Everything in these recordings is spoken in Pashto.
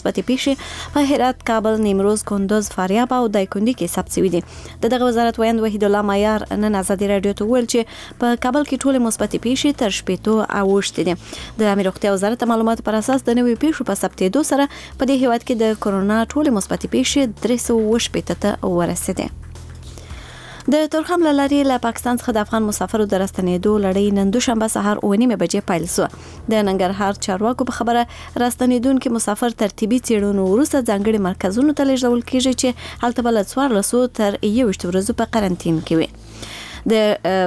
مثبتې پیښې په هرات، کابل، نیمروز، کندوز، فاریاب او دایکنډي کې ثبت شوي دي. دغه وزارت وایند وحید الله معیار نن ازادي رادیو ته وویل چې په کابل کې ټولې مثبتې پیښې تر 80 اوښتې دي. د امیر روغتیا وزارت معلوماتو پر اساس د نوې پیښو په ثبتېدو سره په دې هیواد کې د کرونا ټولې مثبتې پیښې 380 ته ورسېدې. د تورخم له لارې له پاکستان څخه د افغان مسافرو د راستنېدو لړۍ نن دوشنبه سهار 9:30 بجې پیل شو. د ننګرهار چارواکو په خبره راستنېدونکو مسافر ترتیبي څېړنو وروسته ځانګړي مرکزونو ته لیږدول کېږي چې هلته به له 14 تر 21 ورځو په قرنطین کې وي. د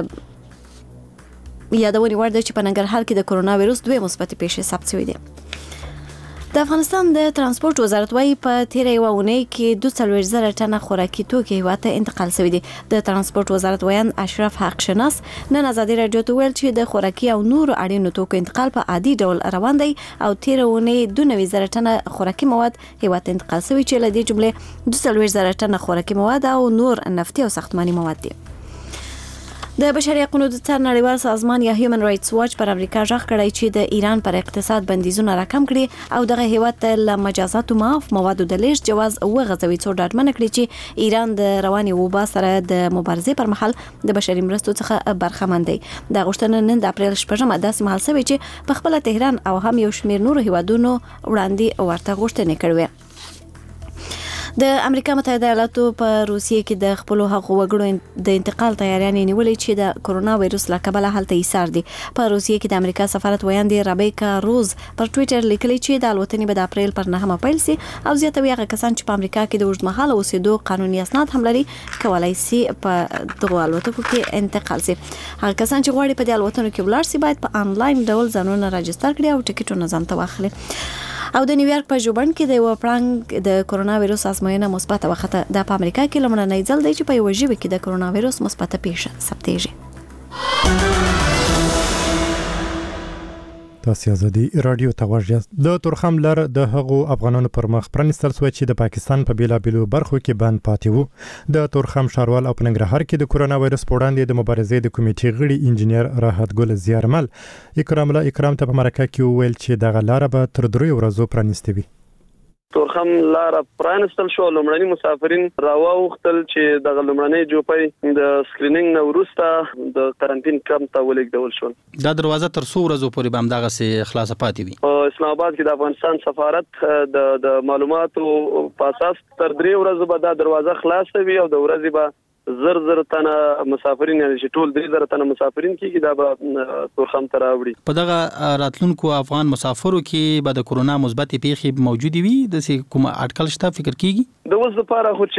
یادونې وړ ده چې په ننګرهار کې د کرونا وایرس 2 مثبتې پیښې ثبت شوې دي. د افغانستان د ترانسپورت وزارت وايي په تیره یوه اونۍ کې 42,000 ټنه خوراکي توکي هیواد ته انتقال شوي دي. د ترانسپورت وزارت وایند اشرف حق شناس نن ازادي رادیو ته ویل چې د خوراکي او نورو اړینو توکو انتقال په عادي ډول روان دی او تیره اونۍ 92,000 ټنه خوراکي مواد هیواد ته انتقال شوي چې له دې جملې 42,000 ټنه خوراکي مواد او نور نفتي او ساختماني مواد دي. د بشري حقوقو د نړیوال سازمان یا هیومن رائټس واچ پر امریکا ژغ کړی چې د ایران پر اقتصاد بندیزونه راکم کړي او دغه هیواد ته له مجازاتو معاف موادو د لیږد جواز وغځوي څو ډاډمنه کړي چې ایران د رواني وبا سره د مبارزې پر مهال د بشري مرستو څخه برخمن دی. د غوښتنې نن د اپریل 8 داسې مهال شوی چې په خپل تهران او هم یو شمېر نورو هیوادونو وړاندې ورته غوښتنې کړې. د امریکا متحده ایالاتو په روسیې کې د خپل حقوقو وګړو د انتقال تیاریانې نیولې چې د کرونا وایرس له کبله هلته ایثار دي. په روسیې کې د امریکا سفارت وایندې رابیکا روز پر ټوئیټر لیکلي چې د الوتنې به د اپریل پر 9 پیل شي او زیاتوي هغه کسان چې په امریکا کې د اوږدمهاله اوسېدو قانوني اسناد هم لري کولای شي په دغه الوتکو کې انتقال شي. هغه کسان چې غواړي په دې الوتنو کې ولاړ شي باید په انلاین ډول ځانونه راجستر کړي او ټیکټونه ځانته واخلي. او د نیویارک په ژوبڼ کې د یو پړنګ د کرونا وایرس ازموینه مثبت وخته. د امریکا کې لومړنی ځل دی چې په یو ژبه کې د کرونا وایرس مثبت پیښه ثبتېږي. تاسو ازادي رادیو ته ورجاست. د تورخم لار د هغو افغانانو پر مخ پرانستل سو چې د پاکستان په بیلابیلو برخو کې بند پاتې وو. د تورخم شاروال او ننګرهار کې د کرونا وایرس په وړاندې د مبارزې د کمیټې غړي انجنیر راحت ګل زیارمل اکرام ته په مرکه کې ویل چې دغه لار به تر 3 ورځو پرانستې وي. تورخم لار پرانستل شو. لومړني مسافرین راوختل چې د لومړنۍ جوپې د سکرینینګ نه وروسته د قرنطین کمپ ته ولېږدول شول. دا دروازه تر 100 ورځو پورې به همدغه سي خلاصه پاتې وي. په اسلام آباد کې د افغانستان سفارت د معلوماتو په اساس تر 3 ورځو به دا دروازه خلاصه وي او د ورځې به زر تنه مسافرین یعنی چې ټول 3,000 تنه مسافرین کېږي دا به تورخم ته راوړي. په دغه راتلونکو افغان مسافرو کې به د کرونا مثبت پیښې موجود وي د کوم اټکل شته فکر کیږي؟ د اوس لپاره خو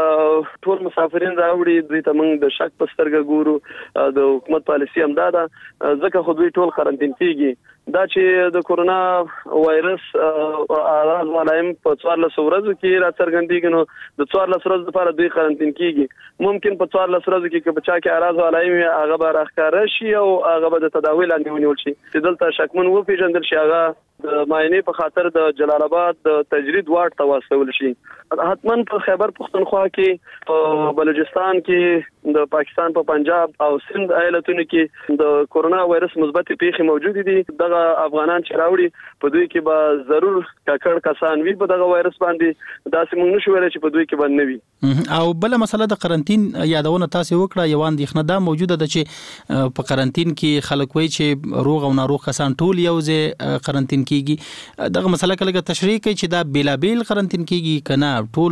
چې ټول مسافرین راوړي دوی ته موږ د شک په سترګه ګورو. د حکومت پالیسي هم دا ده ځکه خو دوی ټول قرنطین کېږي. دا چې د کرونا وایرس اعراض علایم په 14 ورځو کې راڅرګندېږي نو د 14 ورځې لپاره دوی قرنطین کېږي. ممکن په 14 ورځو کې که بچا کې اعراض علایم هغه به راښکاره شي او هغه به د تداوی لاندې ونیول شي. چې دلته شکمن وپېژندل شي هغه د معاینې په خاطر د جلال آباد د تجرید واټ ته واستول شي. حتما په خیبر پختونخوا کې په بلوچستان کې د پاکستان په پنجاب او سند ایالتونو کې د کرونا وایرس مثبت پیښې موجود دي. دغه افغانان چې راوړي په دوی کې به ضرور ککړ کسان وي په دغه وایرس باندې. داسې موږ نشو ویلی چې په دوی کې باندې نه وي. او بل مسله د قرنطین یادونه تاسو وکړه یو اندېښنه دا موجوده ده چې په قرنطین کې خلک وایي چې روغ او ناروغ کسان ټول یو ځای قرنطین کیږي. دغه مسله کله تشریح کوي چې دا بیلابیل قرنطین کیږي کنه ټول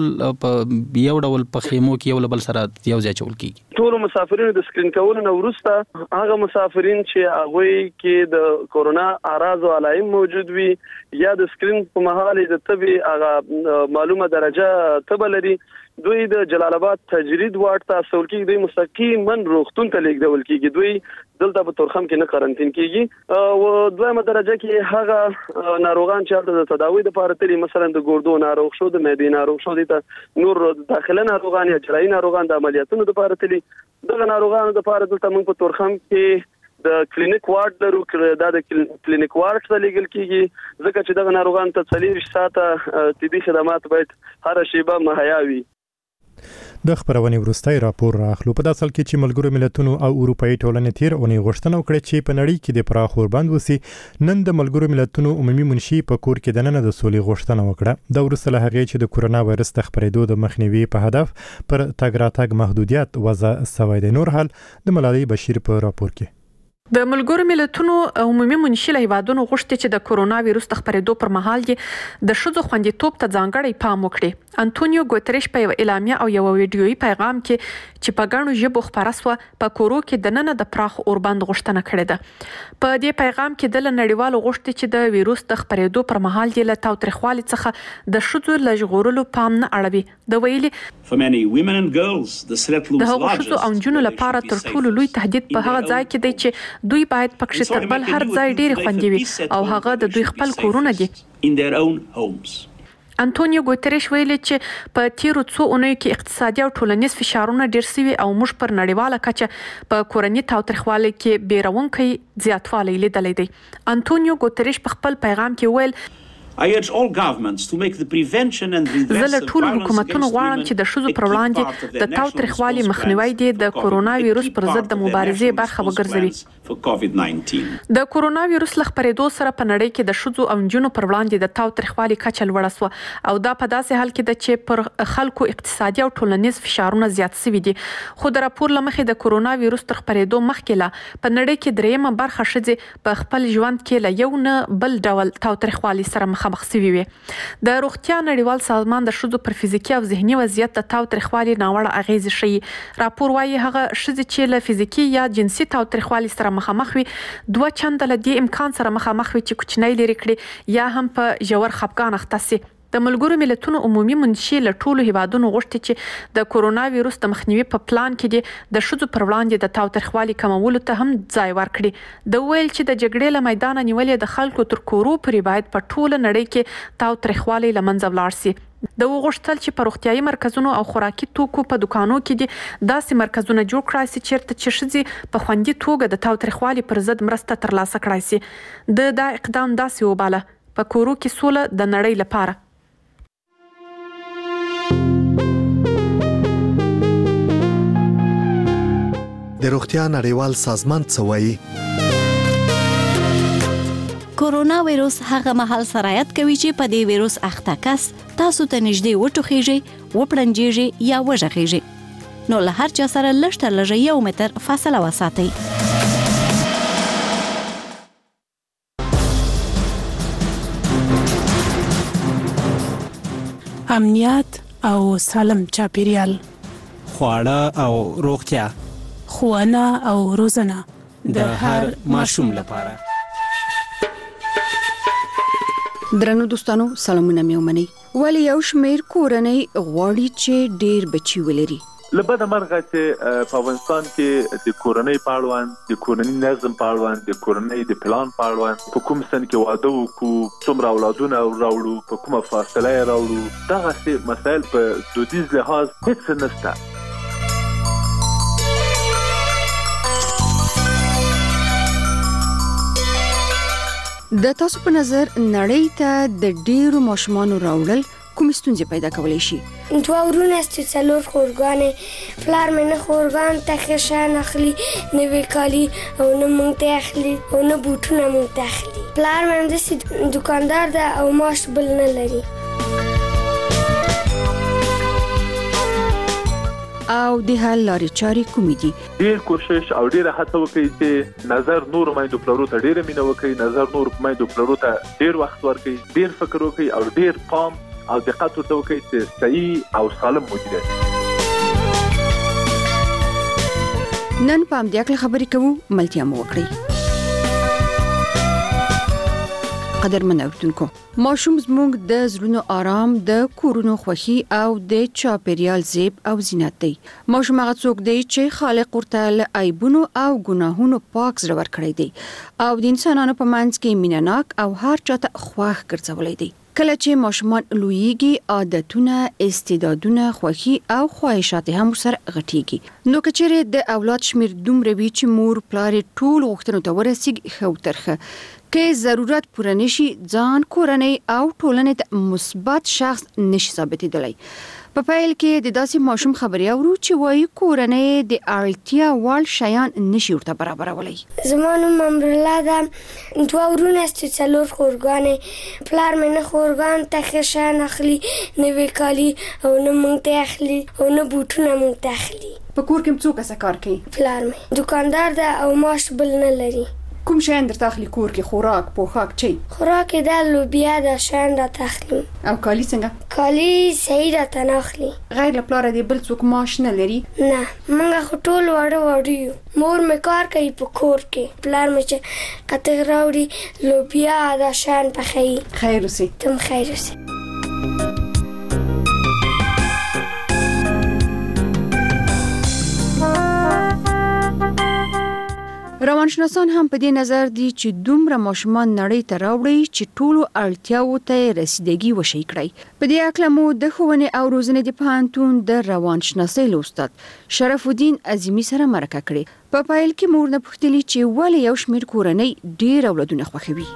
په یو ډول په خیمو کې یو بل سره یو ځای چول کیږي. ټول مسافرینو د سکرین کولو نه وروسته هغه مسافرین چې هغه کې د کرونا اعراض او علایم موجود وي یا د سکرین په مهال د طبي هغه معلومه درجه تبه لري دوی د جلال آباد تجرید واټ ته اصول کې دوی مستقیما روغتون ته لیږدول کیږي. دوی دلته په تورخم کې نه قرنطین کیږي او دویمه درجه کې هغه ناروغان چې د تداوی لپاره تلي مثلا د ګردو ناروغ شو د معدې ناروغ شو د نور داخله ناروغان یا جراحي ناروغان د عملیاتونو لپاره تلي دغه ناروغانو لپاره دلته موږ په تورخم کې د کلینیک وارډ لرو. دا د کلینیک وارډ ته لیږل کیږي ځکه چې دغه ناروغان ته 40 ساعته طبي خدمات باید هر شیبه مهیا وي. د خبرونې وروستۍ راپور راخلو په داسل کې چې ملګرو ملتونو او اروپאי ټولنې تیر اونۍ غوښتنه وکړه چې په نړۍ کې د پراخ اوربند وسی نن د ملګرو ملتونو عمومي منشي په کور کې د نن د سولې غوښتنه وکړه د ورسره هغه چې د کورونا وایرس د خپرېدو د مخنیوي په هدف پر تګ راتګ محدودیت وضع سوی دی. نور حال د ملالۍ بشیر په راپور کې. د ملګرو ملتونو عمومي منشي له هیوادونو غوښتي چې د کورونا وایرس د خپرېدو پر مهال د ښځو خوندیتوب ته ځانګړی پام وکړي. انټونیو ګوتریش په اعلامیه او یو ویډیويي پیغام کې چې په ګڼو ژبو خبره سوه په کورو کې د نن د پراخ اوربند غوښتنه کړې ده. په دې پیغام کې د نړیوالو غوښتي چې د وایرس د خپرېدو پر مهال له تاوتریخوالي څخه د ښځو له ژغورلو پام نه اړوي. د ویلي د هغو ښځو او نجونو لپاره تر ټولو لوی تهدید په هغه ځای کې دی چې دوی باید پکښې تر بل هر ځای ډېرې خوندي وي او هغه د دوی خپل کورونه دي. انټونیو ګوتریش ویلي چې په تیرو څو اونیو کې اقتصادي او ټولنیز فشارونه ډېر سوي او موږ پر نړیواله کچه په کورني تاوتریخوالي کې بیرونکي زیاتوالی لیدلی دی. انټونیو ګوتریش په خپل پیغام کې ویل زه له ټولو حکومتونو غواړم چې د ښځو پر وړاندې د تاوتریخوالي مخنیوی دی د کورونا وایرس پر ضد د مبارزې برخه وګرځوي. د کورونا وایرس له خپرېدو سره په نړۍ کې د ښځو او نجونو پر وړاندې د تاوتریخوالي کچه لوړه سوه او دا په داسې حال کې ده چې پر خلکو اقتصادي او ټولنیز فشارونه زیات سوي دي. خو د راپور له مخې د کورونا وایرس تر خپرېدو مخکې لا په نړۍ کې دریمه برخه ښځې په خپل ژوند کې له یو نه بل ډول تاوتریخوالي سره مخامخ سوي وي. د روغتیا نړیوال سازمان د ښځو پر فزیکي او ذهني وضعیت د تاوتریخوالي ناوړه اغیزې ښیي. راپور وایي هغه ښځې چې له فزیکي یا جنسي تاوتریخوالي سره مخامخ وي 2 چنده له دې امکان سره مخامخ وي چې کوچنی لري کړي یا هم په ژور خپګان اخته سي. د ملګرو ملتونو عمومي منشي له ټولو هیوادونو غوښتي چې د کورونا وایرس د مخنیوي په پلان کې د ښځو پر وړاندې د تاوتریخوالي کمولو ته هم ځای ورکړي. د ویل چې د جګړې له میدانه نیولې د خلکو تر کورو پورې باید په ټوله نړۍ کې تاوتریخوالي له منځه ولاړ سي. د وغوښتل چې په روغتیايي مرکزونو او خوراکي توکو په دکانو کې دي داسې مرکزونه جوړ کړای سي چیرته چې ښځې په خوندي توګه د تاوتریخوالي پر ضد مرسته ترلاسه کړای سي. دا اقدام داسې وباله په کورو کې سوله د نړۍ لپاره. د روغتیا نړیوال سازمان څه وایي؟ کورونا وایرس هغه مهال سرایت کوي چې په دې وایرس اخته کس تاسو ته نږدې وټوخیږي، وپړنجیږي یا وژغیږي. نو له هر چا سره لږ تر لږه 1 متر فاصله وساتئ. امنیت او سالم چاپیریال، خواړه او روغتیا، ښوونه او روزنه د هر ماشوم لپاره. درنو دوستانو سلامونه مې ومنئ. ولی یو شمیر کورنۍ غواړي چې ډیر بچي ولري. لبدا مرغه چې په افغانستان کې د کورنۍ پاړوان، د کورنۍ نظم پاړوان، د کورنۍ د پلان پاړوان په کوم سن کې واده وکړو، څومره اولادونه راوړو، په کومه فاصله راوړو، دغه مسایل په دودیز لحاظ هیڅ نشته. د تاسو په نظر نړۍ ته د ډیرو ماشومانو راوړل کوم ستونزې پیدا کولی شي؟ دوه ورونه است چې څلور خورګانې، پلار مې نه خورګان ته ښه شیان اخلي، نه وې کالي او نه موږ ته اخلي او نه بوټونه موږ ته اخلي. پلار مې همداسې دوکاندار ده او معاش بل نه لري. او د حل لارې چارې کومې دي؟ ډېر کوشش او ډېره هڅه وکړئ چې نظر نور میندو پلرو ته ډېره مینه وکړئ، نظر نور میندو پلرو ته ډېر وخت ورکړئ، ډېر فکر وکړئ او ډېر پام او دقت ورته وکړئ چې صحیح او سالم مدیریت. نن په همدې اړه خبرې کوو، ملتیا مو وکړئ. قدرمن اوردونکو، ماشوم زموږ د زړونو آرام، د کورونو خوښي او د چاپیریال زیب او زینت دی. ماشوم هغه څوک دی چې خالق ورته له عیبونو او ګناهونو پاک زړه ورکړی دی او د انسانانو په منځ کې مینه‌ناک او هر چاته خوښ ګرځولی دی. کله چې ماشومان لویږي، عادتونه، استعدادونه، خوښي او خواهشات هم سره غټيږي. نو کچېره د اولاد شمیر دومره وی چې مور پلار ټول غوښتنو ته ورسیږي، خو ترخه کې ضرورت پوره نشي ځان کورنۍ او ټولنې ته مثبت شخص نشي ثابتېدلی. په پیل کې د داسې ماشوم خبرې اورو چې وایي کورنۍ د اړتیا وړ شیان نشي ورته برابرولی. زما نوم امرالله ده. دوه ورونه است چې څلور خورګانې. پلار مې نه خورګان ته ښه شیان اخلي، نوي کالي او نه موږ ته اخلي او نه بوټونه موږ ته اخلي. په کور کې څوک څه کار کوي؟ پلار مې دوکاندار ده او معاش بل نه لري. کوم شیان درته اخلي کور کې؟ خوراک، پوښاک، چی؟ خوراک یې د لوبیا د شیان راته اخلي. او کالي څنګه؟ کالي صحیح راته نه اخلي. غیر له پلاره دې بل څوک معاش نه لري؟ نه، موږ خو ټول واړه یو. مور مې کار کوي په کور کې. پلار مې چې قطغ راوړي لوبیا د شیان پخوي. خیر اوسې. تم خیر اوسې. روانشناسان هم په دې نظر دي چې دومره ماشومان نړۍ ته راوړي چې ټولو اړتیاوو ته رسیدګي وشي کړي. په دې اړه مو د ښوونې او روزنې د پوهنتون د روانشناسۍ استاد شرف الدین عظیمی سره مرکه کړې. په پایل کې مور نه پوښتلي چې ولې یو شمېر کورنۍ ډېر اولادونه خوښوي.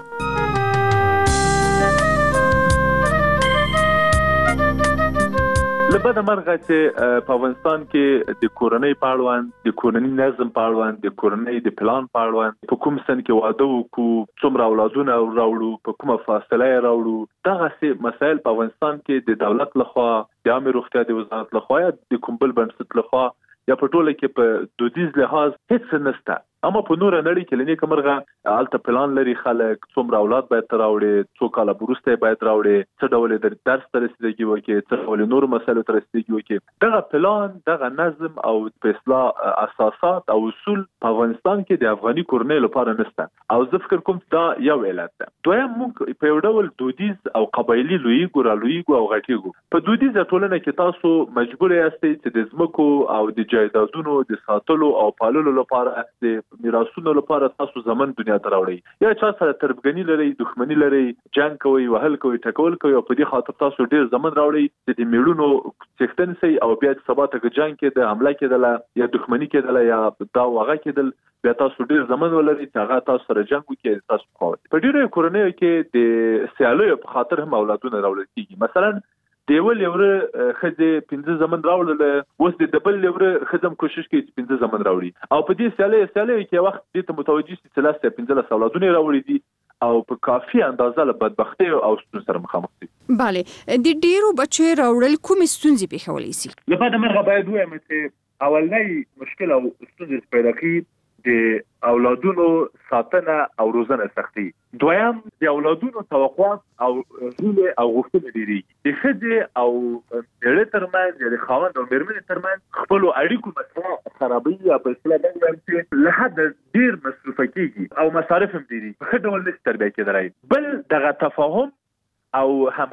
لبدا مرغه چې په افغانستان کې د کورنۍ پاړوان، د کورنۍ نظم پاړوان، د کورنۍ د پلان پاړوان، په کوم سن کې واده وکړو، څومره اولادونه راوړو، په کومه فاصله راوړو، دغه څه مسایل په افغانستان کې د دولت لخوا، د عامه روغتیا د وزارت لخوا یا د کوم بل بنسټ لخوا یا په ټوله کې په دودیز لحاظ هیڅ نشته. اما په نور نړۍ کې لنی کومرغه الته پلان لري خلک څومره اولاد باید راوړي، څو کاله وروسته باید راوړي، څه ډول د درس ته رسیدګي وکړي، څه ډول نور مسایلو ته رسیدګي وکړي. دغه پلان، دغه نظم او په اصلاح اساسات او اصول په افغانستان کې د افغاني کورنۍ لپاره نشته. او زه فکر کوم دا یو علت ده. دویم موږ په یو ډول دودیز او قبایلی لویګو او غټیګو په دودیزه ټولنه کې تاسو مجبور یاستئ چې د ځمکو او د جایدادونو د ساتلو او پاللو لپاره د میراثونو لپاره تاسو زمون دنیا ته راوړئ. یا چا سره تربګنی لري، دښمنی لري، جنگ کوي، وهل کوي، ټکول کوي او په دې خاطر تاسو ډیر زمون راوړئ چې د میړونو څښتن سي او بیا سبا ته جنگ کې د حمله کېدله یا دښمنی کېدله یا دا وغه کېدل، بیا تاسو ډیر زمون ولري چې هغه تاسو سره جنگ وکړي. تاسو په ډیرو کورنیو کې د سیالیو په خاطر هم اولادونه راوړل کیږي. مثلا دیول یوره خځه 15 زمن راوړل، اوس د دبل یوره خځم کوشش کوي چې 15 زمن راوړي او په دې سیالیو کې وخت دې ته متوجي چې 15 اولادونه راوړي دي او په کافي اندازه له بدبختی او ستونزو سره مخامخ دي. bale د ډیرو بچو راوړل کوم ستونزې پیښولې سي؟ لپاره مرغه باید وایم چې اولنۍ مشکل او ستونزې پیدا کړي د اولادونو ساتنه او روزنه سختي. دویم د اولادونو توقعات او هیله او غوښتنې لري. د ښځې او مېړه ترمنځ یا د خاوند او مېرمنې ترمنځ خپل اړیکو مسله خرابوي او په اصطلاح باندې له حد ډیر مصرف کیږي او مصارف هم دي. په ښه ډول نشي تربیه کېدای. بل دغه تفاهم او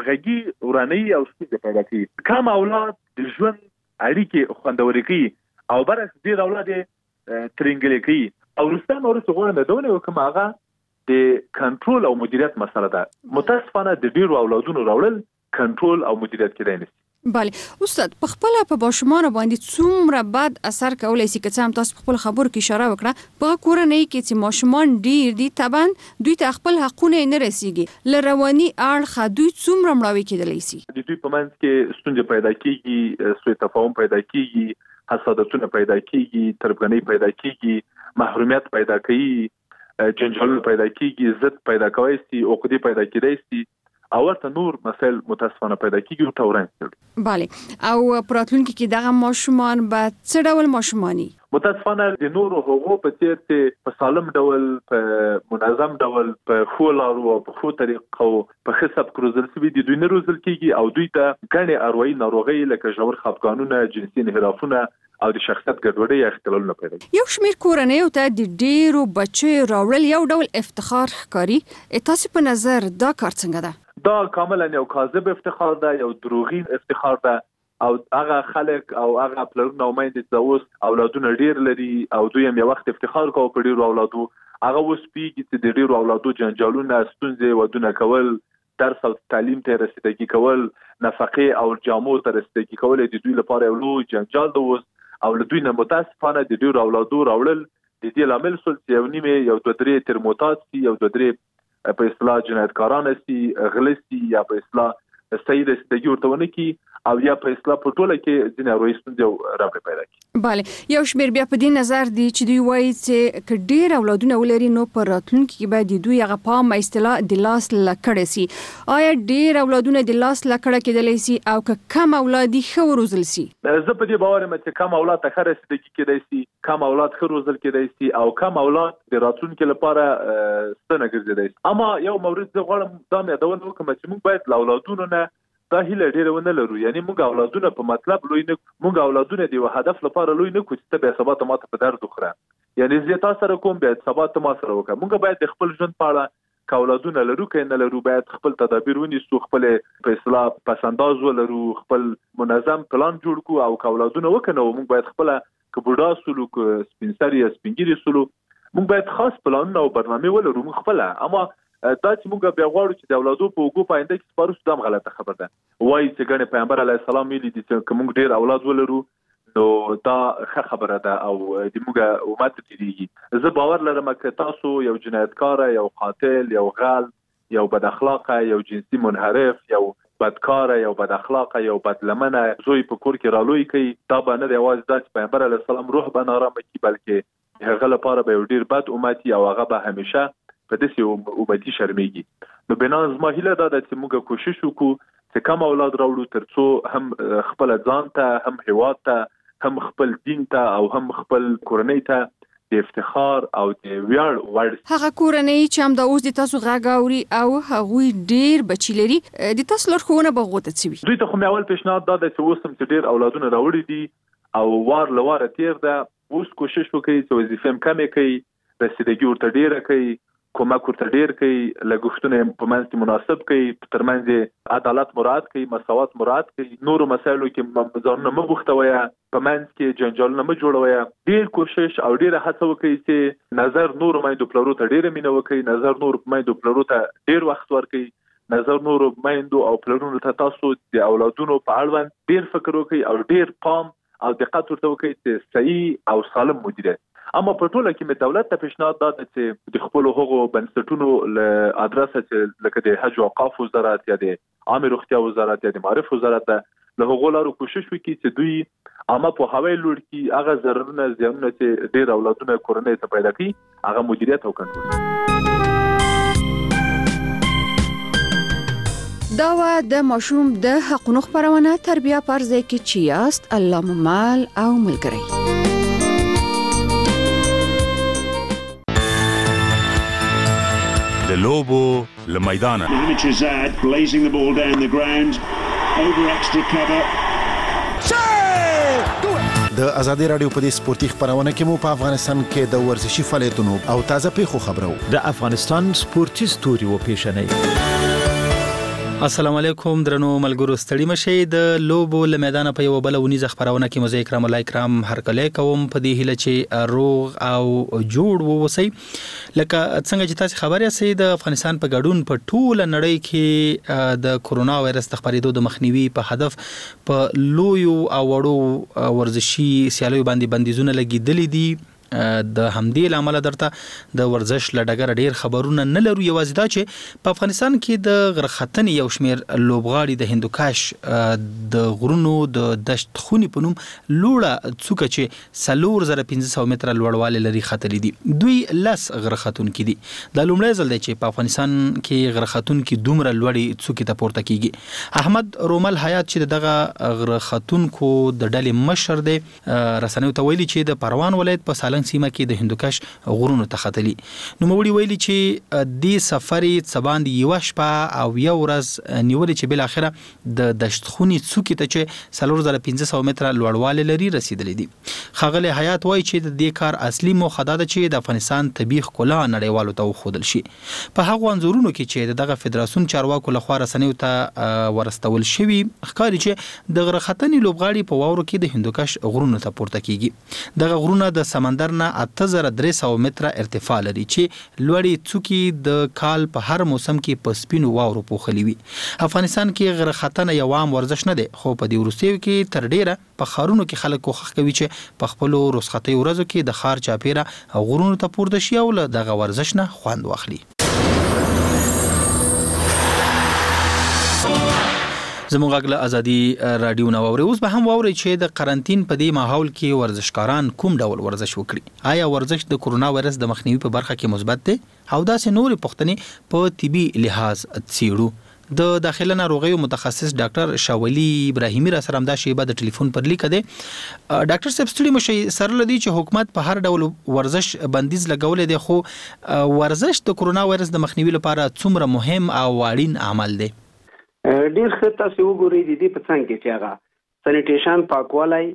همغږي وراني او ستونزې پیدا کوي. کم اولاد د ژوند اړیکې خوندوري کوي او برعکس ډیر اولاد ترنګلې کوي او رستم اورسه غوړنه دونه کوم هغه د کنټرول او مدیریت مسله ده. متاسفانه د ډیرو اولادونو راوړل کنټرول او مدیریت کېدای نشي. bale استاد په خپل په ماشومان باندې څومره بد اثر کولای شي که څه تاسو خپل خبرو کې اشاره وکړه په کورنۍ کې چې ماشومان ډیر دي طبعا دوی ته خپل حقونه نه رسیږي لرواني اړخ دوی څومره مړاوي کېدلی شي. دوی په منځ کې ستونزې پیدا کیږي، سوء تفاهم پیدا کیږي، حسادتونه پیدا کیږي، تربګنۍ پیدا کیږي، محرومیت پیدا کیږي، جنجالونه پیدا کیږي، ضد پیدا کوي سي، عقدې پیدا کیدای سي او ورته نور مسائل متاسفانه پیدا کیږي او تورن. bale او پراتلونکو کې دغه ماشومان به څه ډول ماشومانی؟ متاسفانه د نورو حقوقو په څیر چې په سالم ډول، په منظم ډول، په خو لارو او په خو طریقو په حساب کروزل سوي دي دوی نه روزل کیږي او دوی ته ګڼې اروایي ناروغي لکه ژور خپګانونه، جنسي انحرافونه او د شخصیت ګډوډي یا اختلالونه پیدا کوي. یو شمېر کورنۍ ته د ډیرو بچو راوړل یو ډول افتخار ښکاري. تاسو په نظر دا کار څنګه ده؟ دا کاملا یو کاذب افتخار ده، یو دروغین افتخار ده او هغه خلک او هغه پلرونه او میندې چې اوس اولادونه ډیر لري او دوی هم یو وخت افتخار کوي په ډیرو اولادو، هغه اوس پیږي چې د ډیرو اولادو جنجالونه، ستونزې، ودونه کول، درس او تعلیم ته رسیدګي کول، نفقه او جامو ته رسیدګي کول د دوی لپاره یو لوی جنجال ده اوس او له دوی نه متاسفانه د ډیرو اولادو راوړل د دې لامل سول چې یو نیمه یو 2-3 ترموتات یو 2-3 په اصطلاح جنایتکاران سي غلسي یا په اصطلاح سید استګي ورته ونه کی او یا په اصطلاح په ټوله کې ځینې رويستون یو راوړي پیدا کی. bale یو شمیر بیا په دې نظر دی چې دوی وایي چې ک ډیر اولادونه ولري نو پر راتلونکي کې باید دوی هغه په اصطلاح د لاس لکړه سي. آیا ډیر اولادونه د لاس لکړه کېدلی سي او ک کم اولادي خو روزل سي؟ زه په دې باور یم چې کم اولاد ته خره سي کېدای سي، کم اولاد خو روزل کېدای سي او کم اولاد د راتلونکي لپاره ستنه ګرځیدای سي. اما یو مورد زه غواړم دا مې دا ونه کوم چې موږ باید اولادونو نه دا هیله ډیره ونه لرو. یعنی موږ اولادونه په مطلب لوی نه، موږ اولادونه د هدف لپاره لوی نه کوو چې ته به سبا ته ماته په درد وخره. یعنی زه تاسو سره کوم به سبا ته ما سره وکړه. موږ باید د خپل ژوند په اړه کاولادونه لرو که نه لرو باید خپل تدابیر ونیسو، خپل په اصطلاح پسنداز ولرو، خپل منظم پلان جوړ کو او کاولادونه وکنو. موږ باید خپل کبوډا سلوک سپینسری سپینګری سلوک موږ باید خاص پلان او برنامه ولرو موږ خپل. اما دا چې موږ بیا غواړو چې د اولادو په وګو پاینده کې سپارو دام غلطه خبره ده. وایي چې ګنې پیغمبر علیه السلام ویلي دي چې موږ ډیر اولاد ولرو نو دا ښه خبره ده او د موږ امت تیریږي. زه باور لرم چې تاسو یو جنایتکار، یو قاتل، یو غل، یو بد اخلاقه، یو جنسي منحرف، یو بدکار، یو بد اخلاقه، یو بدلمنه زوی په کور کې رالوي کوي، دا به نه دی یوازې دا چې پیغمبر علیه السلام روح به نارامه کړي بلکې هغه لپاره به یو ډیر بد امتي او هغه به همیشه په داسې امتي شرمېږي. نو بنا زما هیله دا ده چې موږ کوشش وکړو چې کم اولاد راوړو ترڅو هم خپل ځان ته، هم هیواد ته، هم خپل دین ته او هم خپل کورنۍ ته د افتخار او د ویاړ وړ. هغه کورنۍ چې هم د اوس د تاسو غږ اوري او هغوی ډیر بچی لري د تاسو لارښوونه به غوته شي. دوی ته خو مې اول پیشنهاد دا ده چې اوس هم چې ډیر اولادونه راوړي دي او وار لواره تیر ده، اوس کوشش وکړي چې وظیفه هم کمې کوي، رسیدګي ورته ډیره کوي، کومک ورته ډیر کوي، لګښتونه په منځ کې مناسب کوي، ترمنځ عدالت مراعات کوي، مساوات مراعات کوي، نورو مسایلو کې ځانونه مه بوختوي، په منځ کې جنجالونه مه جوړوي. ډیر کوشش او ډیره هڅه وکړي چې نظر نورو میندو پلرو ته ډیره مینه وکړي، نظر نورو میندو پلرو ته ډیر وخت ورکړي، نظر نورو میندو او پلرونو ته تاسو د اولادونو په اړوند ډیر فکر وکړي او ډیر پام او دقت ورته وکړي چې صحیح او سالم مدیریت. اما په ټوله کې مې دولت ته پیشنهاد دا ده چې د خپل هغو بنسټونو له ادرسه چې لکه د حج او اوقاف وزارت یا د عامه روغتیا وزارت یا د معارف وزارت له هغو لارو کوشش وکړي چې دوی عامه پوهاوی لوړ کړي، هغه ضررونه زیانونه چې ډېر اولادونه کورنۍ ته پیدا کوي هغه مدیریت او کنټرول. دا و د ماشوم د حقونو خبرونه تربیه پر ځای کې چې یاست الله ممال او ملګری. د لوبو له میدانه د ازادي رادیو په دې سپورتي خبرونه کې مو په افغانستان کې د ورزشي فعالیتونو او تازه پیښو خبرو د افغانستان سپورتي ستوري و پیښنې. السلام علیکم درنو ملګرو، ستړي مشئ. د لوبو له میدان په یو بل ونیزه خبرونه کې مزه کرام الله کرام هر کله کوم په دې هله چې روغ او جوړ ووسی. لکه څنګه چې تاسو خبر یاست د افغانستان په ګډون په ټوله نړۍ کې د کورونا وایرس د خبرېدو د مخنیوي په هدف په لویو او وړو ورزشي سیالیو باندې بندیزونه لګیدلې دي. د همدې لامل درته د ورزش لډګر ډیر خبرونه نه لرو. یوازې دا چې په افغانستان کې د غرختنې یو شمیر لوبغاړي د هندوکش د غرونو د دشت خونی په نوم لوړه څوکه چې 4500 متره لوړوالی لري ختلې دي. دوی لس غرختون کې دي. د لومړی ځل دی چې په افغانستان کې غرختون کې دومره لوړې څوکې ته پورته کیږي. احمد رومل حیات چې دغه غرختونکو د ډلې مشر دی رسنیو ته ویلي چې د پروان ولایت په سیمه کې د هندوکش غرونو ته ختلی. نو موږ ویلي چې د سفرې څباندې یو شپه او یو ورځ نیولې چې بل اخره د دشتخونی څوکې ته چې 4500 متره لوړوالی لري رسیدلې دي. ښاغلی حیات وایي چې د دې کار اصلي موخه دا ده چې د افغانستان طبیعي ښکلا نړیوالو ته وښودل شي. په هغو انځورونو کې چې دغه فدراسیون چارواکو لخوا رسنیو ته ورستول شوي ښکاري چې د غرختنې لوبغاړي په واورو کې د هندوکش غرونو ته پورته کیږي. دغه غرونه د سمندر نه 8300 متره ارتفاع لري چې لوړې څوکې د کال په هر موسم کې په سپینو واورو پوښلي وي. افغانستان کې غرختنه یو عام ورزش نه دی، خو په دې وروستیو کې تر ډیره په ښارونو کې خلک کوښښ کوي چې په خپلو رخصتیو ورځو کې د ښار چاپیره غرونو ته پورته شي او له دغه ورزش نه خوند واخلي. زموږ غږ ازادي رادیو نو اوري. اوس به هم واوري چې د قرنټین په دې ماحول کې ورزشکاران کوم ډول ورزش وکړي. آیا ورزش د کورونا وایرس د مخنیوي په برخه کې مثبت دی او داسې نورې پوښتنې په طبي لحاظ څیړو. د داخله ناروغیو متخصص ډاکټر شاولی ابراهیمي را سره د شیبه د ټلیفون پر لیک دی. ډاکټر صاحب ستړي مشي سره لدی چې حکومت په هر ډول ورزش بندیز لګولې دی، خو ورزش د کورونا وایرس د مخنیوي لپاره څومره مهم او اړین عمل دی؟ ډیر ښه تاسو وګورئ د دې په څنګه چې هغه سانیټیشن، پاکوالی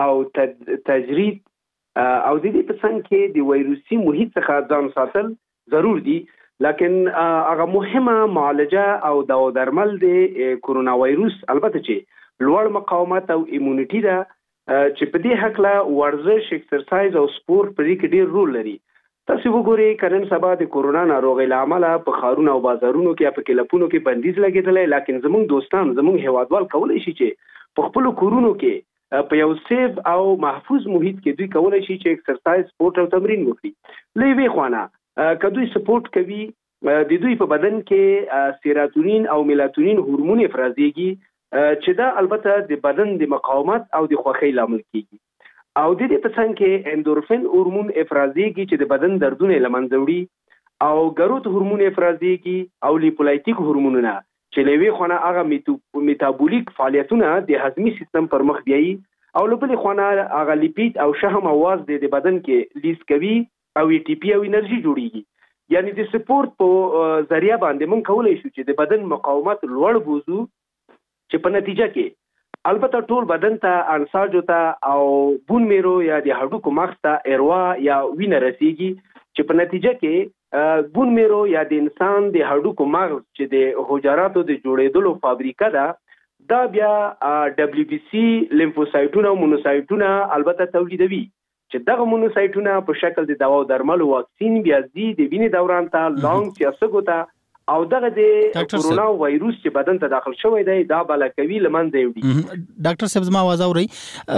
او تجرید او د دې په څنګه کې د وایروسي محیط څخه ځان ساتل ضرور دي. لکن هغه مهمه معالجه او دوا درمل د کورونا وایروس البته چې لوړ مقاومت او ایمونیټي ده، چې په دې حق لا ورزش، ایکسرسایز او سپورت په دې کې ډیر رول لري. تاسو وګورئ کنن سبا د کورونا ناروغي لامل په خارونو او بازارونو کې په کلپونو کې بندیز لګیدل، لکن زموږ دوستان، زموږ هیوادوال کولای شي چې په خپل کورونو کې په یو سیف او محفوظ محیط کې دوی کولای شي چې ایکسرسایز، سپورت او تمرین وکړي. لوی خوانه کدوې سپورت کوي د دوی په بدن کې سیروتونین او میلاتونین هورمون افرازيږي چې دا البته د بدن د مقاومت او د خوښۍ لامل کیږي. او د دې په څنګ کې اندورفین هورمون افرازيږي چې د بدن دردونه لمنځه وړي، او ګروت هورمون افرازيږي او لیپولایټیک هورمونونه چې لوي خونه هغه میټابولیک فعالیتونه د هضمي سیستم پر مخ بیایي، او لبلې خونه هغه لیپید او شحم اواز د بدن کې لیس کوي او ای ټي پی او انرژي جوړیږي. یعنی د سپورت په ذریعہ باندې مونږ کولای شو چې د بدن مقاومت لوړ بوزو، چې په نتیجه کې البته ټول بدن ته انساجو ته او بون میرو یا د هډوکو مغز ته اروا یا وینه رسیږي، چې په نتیجه کې بون میرو یا د انسان د هډوکو مغز چې د حجراتو د جوړېدلو فابریکه ده، دا بیا دبليو بي سي لیمفوسایټونه او مونوسایټونه البته تولیدوي، چې دغه مونوسایټونه په شکل د دوا او درملو واکسین بیا د وینې دوران ته لانګ سیاسګو ته او دغه د کورونا وایروس چې بدن ته داخل شوی دی دا بل کوي لمنځه وړي. ډاکټر صاحب زما आवाज اوري؟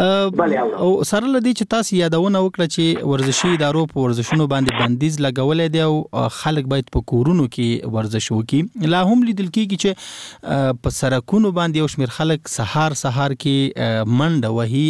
او سره لدی چې تاسو یادونه وکړه چې ورزشي ادارو په ورزشونو باندې بندیز لګولې دی او خلک باید په کورونو کې ورزش وکړي. لا هم لیدل کیږي چې په سرکونو باندې یو شمېر خلک سهار کې منډه وهي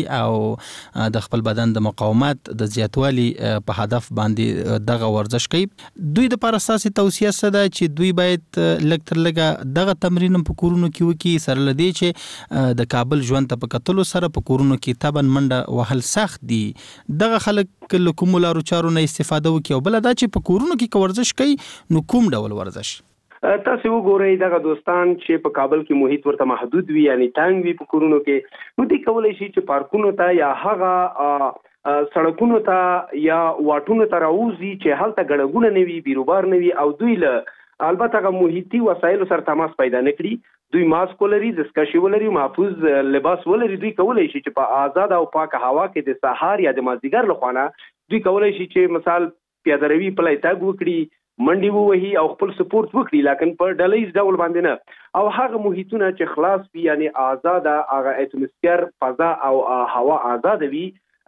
او د خپل بدن د مقاومت د زیاتوالي په هدف باندې دغه ورزش کوي. دوی د پر اساس توصیه سده چې دوی باید لږ تر لږه دغه تمرین په کورونو کې وکړي، سره لدی چې د کابل ژوند ته په کتلو سره په کورونو کې تبن منډه وهل سخت دي. دغه خلک له کوم لارو چارو نه استفاده وکړي، او بل دا چې په کورونو کې ورزش کوي نو کوم ډول ورزش؟ تاسو وګورئ دغه دوستان چې په کابل کې محیط ورته محدود وي، یعنی تنګ وي په کورونو کې، نو دوی کولای شي چې پارکونو ته یا هغه سړکونو ته یا واټونو ته راوځي چې هلته ګډګونه نه وي، بیروبار نه وي، او دوی له البته هغه محیطي وسایلو سره تماس پیدا نه کړي، دوی ماسک ولري، دستکشې ولري، محفوظ لباس ولري. دوی کولای شي چې په آزاد او پاکه هوا کې د سهار یا د مازدیګر لخوا دوی کولای شي چې مثال پیاده روي په لای تګ وکړي، منډي ووهي او خپل سپورت وکړي، لکن په ډلهیز ډول باندې نه. او هغه محیطونه چې خلاص وي، یعنی آزاد، هغه اټموسفیر فضا او هوا آزاد وي،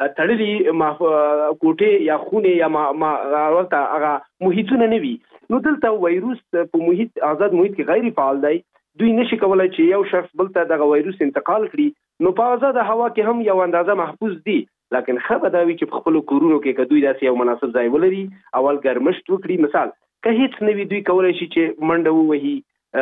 تړلي کوټه یا خونه یا ورته هغه محیطونه نه وي، نو دلته وایروس په محیط آزاد محیط کې غیر فعال دی. دوی نشي کولای چې یو شخص بل ته دغه وایروس انتقال کړي، نو په آزاد هوا کې هم یو اندازه محفوظ دي، لکن خبره دا وی چې په خپل کورونو کې کدوې داسې یو مناسب ځای ولري، اول ګرمشت وکړي. مثال که هیڅ نوی دوی کولای شي چې منډه ووهي،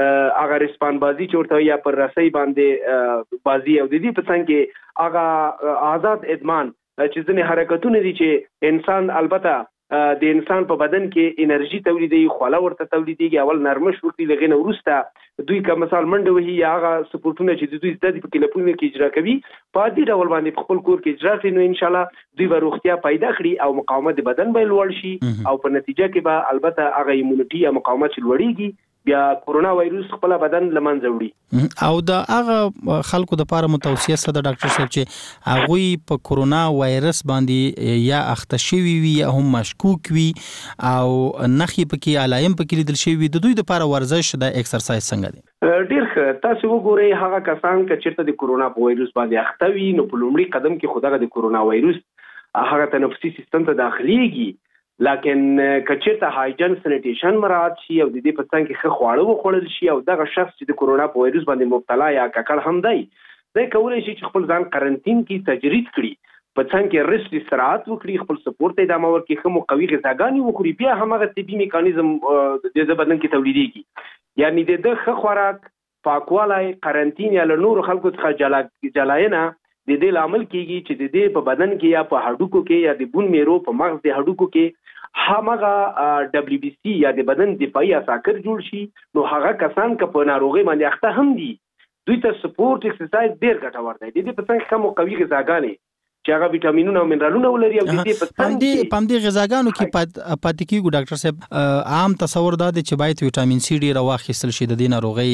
هغه رسپان بازی چورته یا پر رسۍ باندې بازی، او د دې په څنګ کې هغه آزاد ادمان چې ځنې حرکتونه دي چې انسان البته د انسان په بدن کې انرژي تولیدي، خوله ورته تولیديږي، اول نرمش وکړي، لغې نه وروسته دوی که مثال منډه وهي یا هغه سپورتونه چې دوی زده دي په کلپونو کې اجرا کوي، په عادي ډول باندې په خپل کور کې اجرا کړي، نو ان شاء الله دوی به روغتیا پیدا کړي او مقاومت بدن به لوړ شي، او په نتیجه کې به البته هغه ایمونټي یا مقاومت لوړیږي، بیا کورونا وایروس خپل بدن لمنځه وړي. او دا هغه خلکو د لپاره متوصیه ده ډاکټر صاحب چې هغه په کورونا وایرس باندې یا اخته شوی وي یا هم مشکوک وي او نخي پکې علایم پکې لیدل شوی، د دوی د لپاره ورزش د ایکسرسایز څنګه دی؟ ډیر ښه. تاسو وګورئ هغه کسان چې چیرته د کورونا وایروس باندې اخته وي، نو په لومړي قدم کې خدای د کورونا وایروس هغه تنفسي سیستم ته داخليږي، لکن کچېرته هایجن سانیټیشن مراعات شي او د دې په څنګ کې ښه خواړه وخوړل شي او دغه شخص چې د کورونا په وایروس باندې مبتلا یا ککړ هم دی کولی شي چې خپل ځان قرنطین کې تجرید کړي، په څنګ کې ریسټ استراحت وکړي، خپل سپورت ته ادامه ورکړي، ښه مقوي غذاګانې وخوري، بیا هماغه طبي میکانیزم د بدن کې تولیدېږي. یعنی د ښه خوراک، پاکوالی، قرنطین یا له نورو خلکو څخه جلاینه د دې لامل کیږي چې د دې په بدن کې یا په هډوکو کې یا د بون میرو په مغز د هډوکو کې همغه WBC یا د بدن دفاعي عساکر جوړ شي. نو هغه کسان که په ناروغي باندې اخته هم دي دوی ته سپورت ایکسرسایز ډیر ګټور دی. د دې په څنګ کې کوم قوي غذاګانې چې هغه ویټامینونه او منرالونه ولري او د دې په پام دې غذاګانو کې پاتې کیږي. ډاکټر صاحب عام تصور دا دی چې باید ویټامین سي ډیر واخیستل شي د دې ناروغي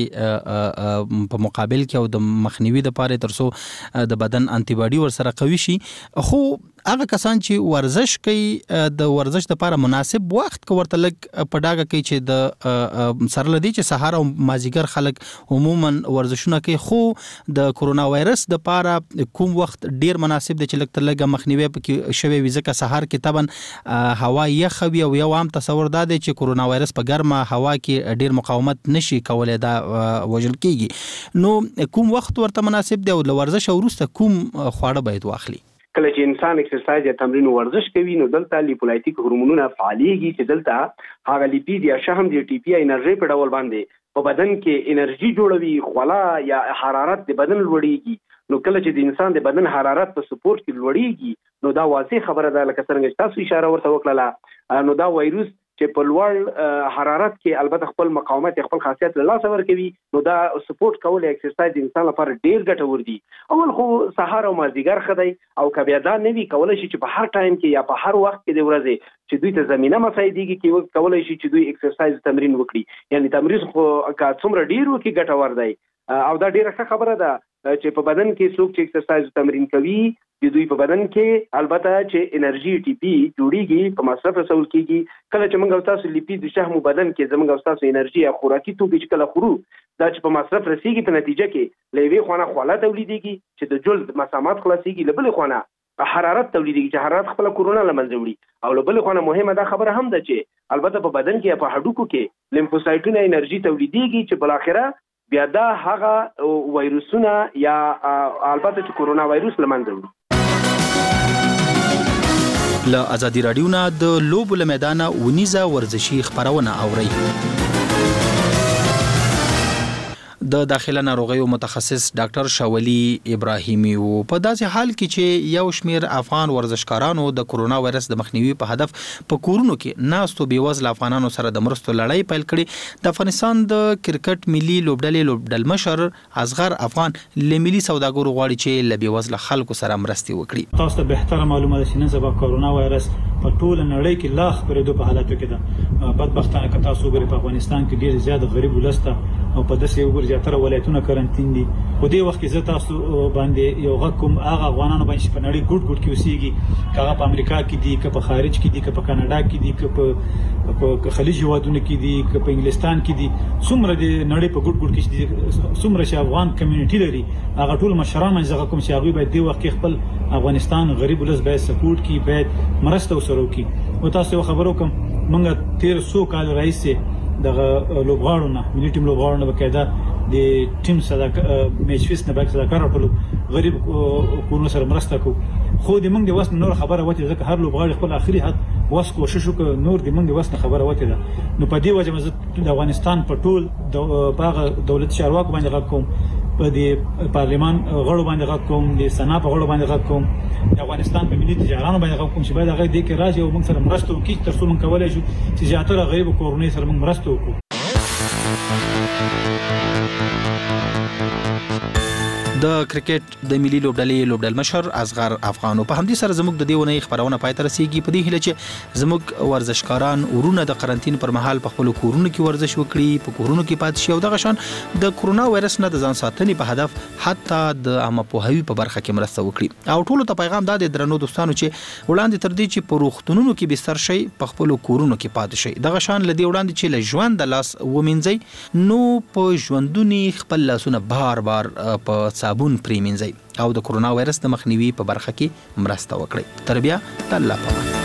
په مقابل کې او د مخنیوي لپاره ترڅو د بدن انټي باډي ورسره قوي شي. خو هغه کسان چې ورزش کوي د ورزش لپاره مناسب وخت ورته لګ په ډاګه کوي چې د سره لدی چې سهار او مازیګر خلک عموما ورزشونه کوي، خو د کورونا وایرس لپاره کوم وخت ډیر مناسب دی چې لکه لګه مخنیوي پکې شوی وي؟ ځکه سهار کې طبعا هوا یخ وي او یو عام تصور دا دی چې کورونا وایرس په ګرمه هوا کې ډیر مقاومت نشي کولای دا وژل کیږي. نو کوم وخت ورته مناسب دی او د ورزش وروسته کوم خواړه باید واخلي؟ کله چې انسان ایکسرسایز یا تمرین ورزش کوي نو دلته لیپولایټیک هورمونونه فعاليږي چې دلته هغه لیپید یا شحم دی ټي پی انرژي په ډول باندې په بدن کې انرژي جوړوي، خولا یا حرارت د بدن لوړیږي. نو کله چې د انسان د بدن حرارت په سپورت کې لوړیږي نو دا واضح خبره ده لکه څنګه تاسو اشاره ورته وکړه، نو دا وایروس چې په لوړ حرارت کې البته خپل مقاومت خپل خاصیت له لاسه ورکوي. نو دا سپورت کول ایکسرسایز د انسان لپاره ډیر ګټور دي. اول خو سهار او مازدیګر خدای او کبه دا نه وی کولای شي چې په هر ټایم کې یا په هر وخت کې د ورځې چې دوی ته زمينه مساعدېږي کې کولای شي چې دوی ایکسرسایز تمرین وکړي. یعنی تمرین خو که څومره ډیر وکړي ګټور دی او دا ډیره ښه خبره ده چې په بدن کې څوک چې ایکسرسایز تمرین کوي د دوی په بدن کې البته چې انرژي ټي پی جوړیږي په مصرف رسول کیږي. کله چې موږ تاسو لیپید شحم بدن کې زموږ تاسو انرژي یا خوراکي توکي چې کله خورو دا چې په مصرف رسیږي په نتیجه کې لوي خوانه خوله تولیدېږي چې د جلد مسامات خلاصيږي، لبل خوانه حرارت تولیدېږي چې حرارت خپل کورونا لمنځه وړي، او لبل خوانه مهمه دا خبره هم ده چې البته په بدن کې په هډوکو کې لیمفوسایټونه انرژي تولیدېږي چې بل اخره بیا دا هغه وایروسونه یا البته چې کورونا وایروس لمنځه وړي. له ازادي رادیو نه د لوبو له میدانه ونیزه ورزشي خبرونه اوري. د داخله ناروغیو متخصص ډاکټر شاولي ابراهیمي وو په داسې حال کې چې یو شمیر افغان ورزشکارانو د کورونا وایرس د مخنیوي په هدف په کورونو کې ناستو بیوزل افغانانو سره د مرستو لړۍ پیل کړي. د افغانستان د کرکټ ملي لوبډلې لوبډلمشر اصغر افغان لملي سوداګرو غواړي چې ل بیوزل خلکو سره مرستي وکړي. تاسو ته به تر معلومه ده چې نن سبا کورونا وایرس په ټول نړۍ کې لا خبرېدو په حالاتو کې ده. بدبختانه که تاسو وګورئ په افغانستان کې ډیر زیات غریب ولسته او په داسې یو زیاتره ولایتونه کرنټین دي. خو دې وخت کې زه تاسو باندې یو غږ کوم هغه افغانانو باندې په نړۍ ګډ ګډ کې اوسېږي، که هغه په امریکا کې دي، که په خارج کې دي، که په کاناډا کې دي، که په خلیج هیوادونو کې دي، که په انګلستان کې دي، څومره د نړۍ په ګډ ګډ کې څومره چې افغان کمیونټي لري هغه ټول مشران زه کوم چې هغه باید دې وخت کې خپل افغانستان غریب ولس باید سپورټ کی، باید مرسته وسره وکړي. او تاسو خبرو کوم موږ 1300 کال راځي دغه لوبغاړو نه ملي ټیم لوبغاړو نه بقاعده د ټیم سره میچ فیس نه باید سره کار وکړو، غریب کورونو سره مرسته کو. خو د موږ د وس نور خبره وته ځکه هر لوبغاړي خپل اخري حد وس کوشش وکړ، نور د موږ د وس خبره وته ده. نو په دې وجه مزه د افغانستان په ټول باغ دولت چارواکو باندې غږ کوم، په دې پارلمان غړو باندې غږ کوم، د سنا په غړو باندې غږ کوم، د افغانستان په ملي تجارانو باندې غږ کوم چې باید هغه دې کې راځي او موږ سره مرسته وکړي ترڅو موږ کولای شو چې زیاتره غریب کورنۍ سره موږ مرسته وکړو. د کرکټ د ملي لوبډلې لوبډلمشر اصغر افغان په همدې سره زموږ د دې ونې خبرونه پای ته رسیدي. په دې هیله چې زموږ ورزشکاران ورونه د قرنټین پر مهال په خپل کورونو کې ورزش وکړي، په کورونو کې پاتې شي او دغه شان د کورونا وایرس نه د ځان ساتنې په هدف حتی د عامه پوهاوي په برخه کې مرسته وکړي. او ټولو ته پیغام دا دی درنو دوستانو چې وړاندې تر دې چې په روغتونونو کې بستر شي په خپل کورونو کې پاتې شي. دغه شان لدی وړاندې چې له ژوند د لاس ومنځي نو په ژوندونی خپل لاسونه بار بار په صابون پریمنځي او د کورونا وایرس د مخنیوي په برخه کې مرسته وکړي. تر بیا د الله په امان.